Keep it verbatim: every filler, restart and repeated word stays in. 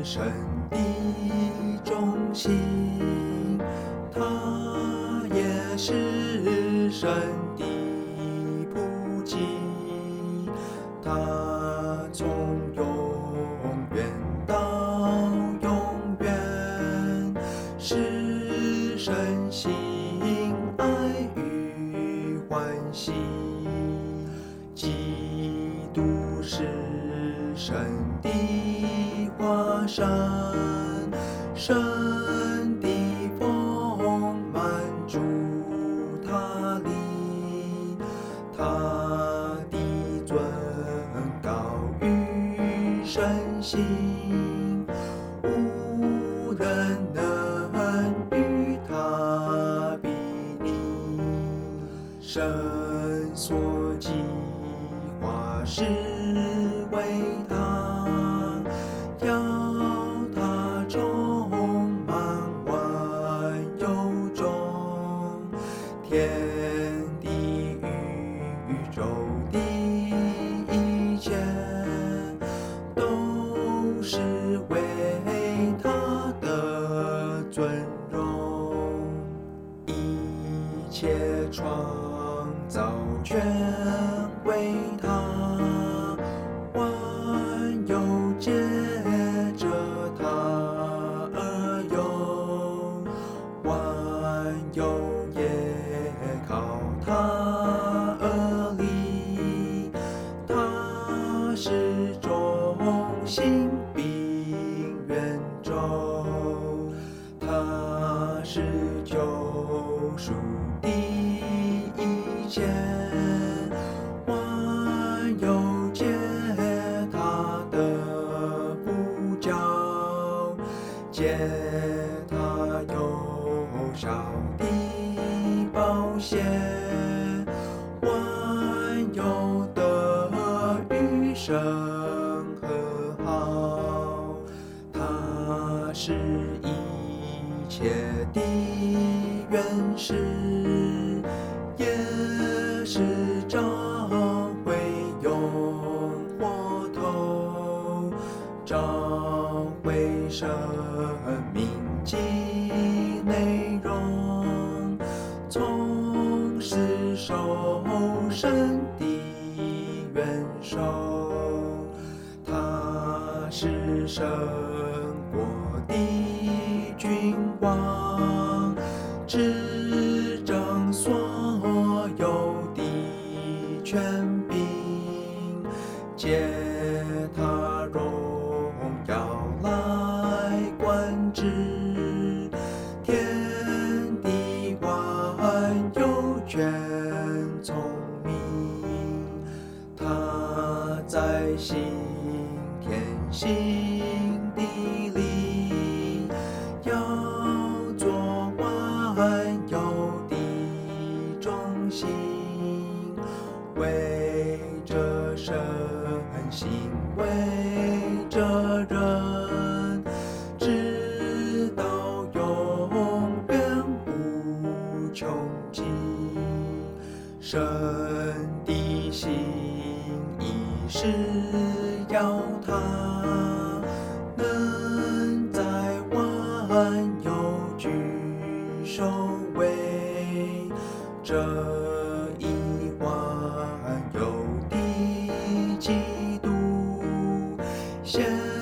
神的中心，他也是神的仆给，他从永远到永远是神心爱与欢喜，基督是神的华山，神的丰满住他里，他的尊高与神性，无人能与他比拟。神所计划是为他，要他充满万有中，天地宇宙的一切都是为他的尊荣，一切创造全为他，万有借着他而有，万有也靠他而立，他是中心并圆周，他是救赎的一切，万有借他的不教，借他有效的宝血，万有得与神和好，他是一切的原始，也是召会用火头，召会生命及内容，从死受神的元首，他是胜过的君王，执掌所有的权柄，借他荣耀来管制天地万有，全聪明，他在心天行地里，要做万有的中心，为着神心，为着人，直到永远无穷尽。神的心意是要他能在万有居首位，这一万有的基督，现